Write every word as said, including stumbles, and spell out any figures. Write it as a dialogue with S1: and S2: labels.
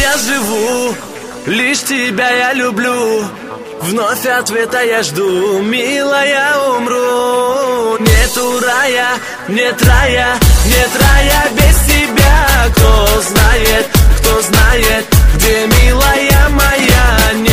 S1: я живу, лишь тебя я люблю. Вновь ответа я жду, милая, умру. Нету рая, нет рая, нет рая без тебя. Кто знает, кто знает, где, милая моя?